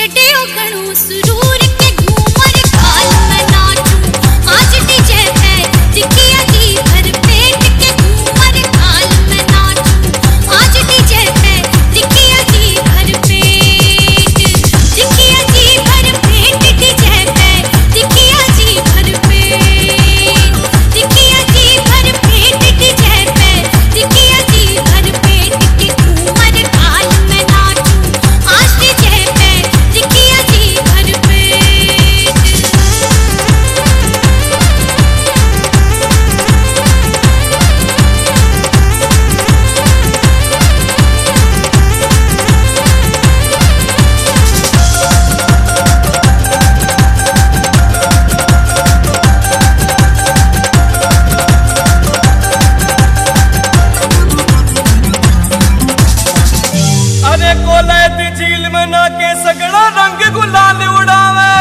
छड़ियो घणो सुरूर के घूमर काल में नाचूं आज डीजे पे टिकिया जी भर पेट के घूमर काल में नाचूं आज डीजे पे टिकिया जी भर पेट टिकिया जी भर पेट डीजे पे टिकिया जी भर पेट टिकिया जी भर पेट डीजे पे टिकिया जी भर पेट के घूमर काल में नाचूं आज डीजे पे टिकिया जी भर पेट। अरे कोलैती झील में ना के सगड़ा रंग गुलाल उड़ावे